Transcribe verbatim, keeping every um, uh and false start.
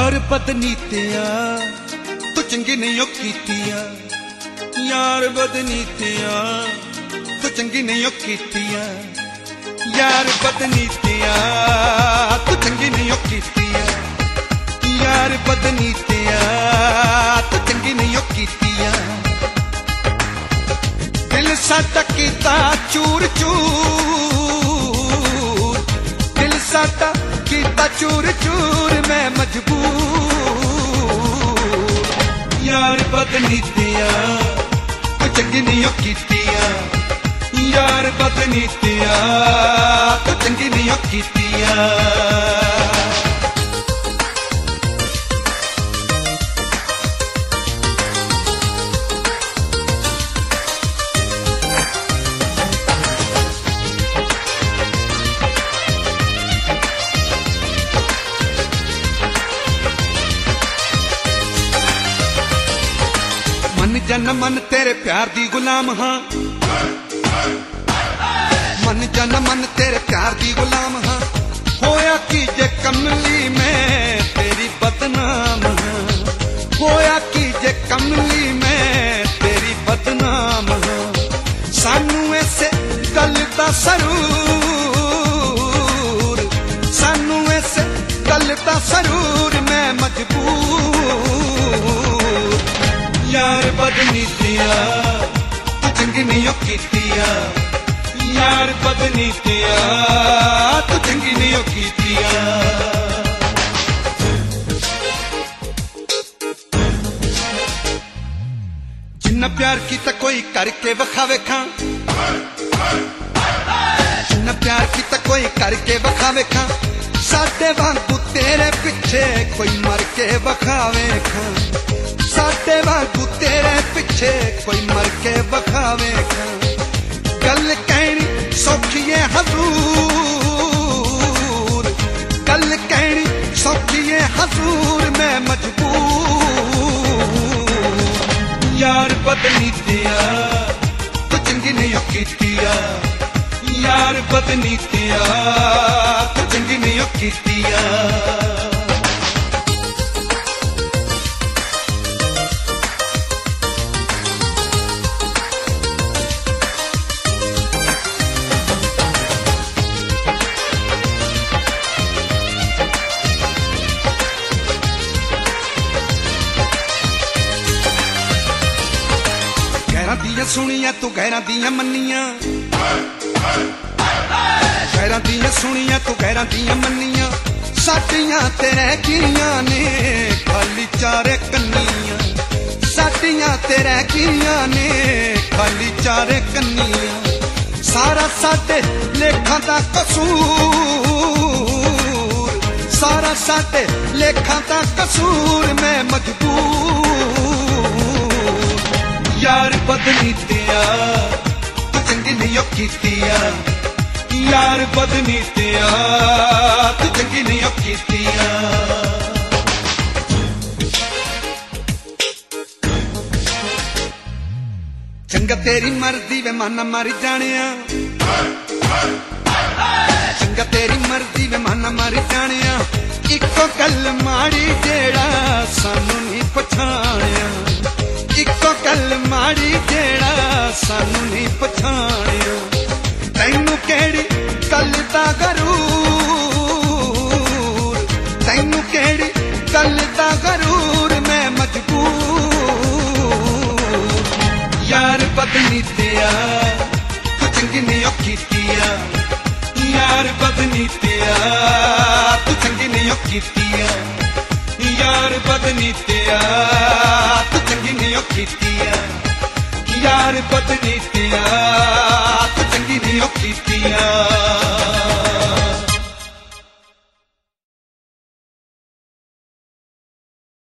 यार बदनीतिया तू चंगी नहीं कीतिया, यार बदनीतिया तू चंगी नहीं कीतिया, यार बदनीतिया तू चंगी नहीं कीतिया, यार बदनीतिया तू चंगी नहीं कीतिया। दिल साडा कीता चूर चूर, दिल साडा कीता चूर चूर, मैं मजबूर। यार बदनीतिया तू चंगी नहीं कीतिया, यार बदनीतिया तू चंगी नहीं कीतिया। मन जन मन तेरे प्यार दी गुलाम हाँ, मन जन मन तेरे प्यार दी गुलाम हाँ। होया की जे कमली में तेरी बदनाम हाँ, होया की जे कमली में तेरी बदनाम हाँ। सानू ऐसे गल दा सरूर, सानू ऐसे गल दा सरूर, मैं मजबूर। यार बदनीतिया तू चंगी नहीं कीतिया, यार बदनीतिया तू चंगी नहीं कीतिया। जिन्ना प्यार किता कोई करके वखावे खां, जिन्ना प्यार किता कोई करके वखावे खां। साडे वांगू तेरे पिछे कोई मर के वखावे खां, साडे वांगू तेरे पिछे कोई मर के वखावे खां। गल कहनी सौखी है हजूर, गल कहनी सौखी है हजूर, मैं मजबूर। यार बदनीतिया तू चंगी नहीं कीतिया, यार बदनीतिया तू चंगी नहीं कीतिया। दिया सुनिया तू गैरा दिया मनिया, गैरा दिया सुनिया तू गैरा दिया मनिया। साडियां तेरे गिरियां ने खाली चारे कन्नियां, साडियां तेरे गिरियां ने खाली चारे कन्नियां। सारा साडे लेखां दा कसूर, सारा साडे लेखां दा कसूर, मैं मजबूर। यार बदनीतिया तू चंगी नहीं कीतिया, यार बदनीतिया तू चंगी नहीं कीतिया। चंगा तेरी मर्जी वे माना मारी जानिया, चंगा तेरी मर्जी वे माना मारी जानिया। इको गल माड़ी जेड़ा सानू नहीं पछाणिया, इको गल माड़ी जेड़ा सानू नहीं पछाणिया। तैनू केड़ी गल दा गरूर, तैनू केड़ी गल दा गरूर, मैं मजबूर। यार बदनीतिया तू चंगी नहीं कीतिया, यार बदनीतिया तू चंगी नहीं कीतिया, यार बदनीतिया तू चंगी नहीं कीतिया, यार बदनीतिया तू चंगी नहीं कीतिया।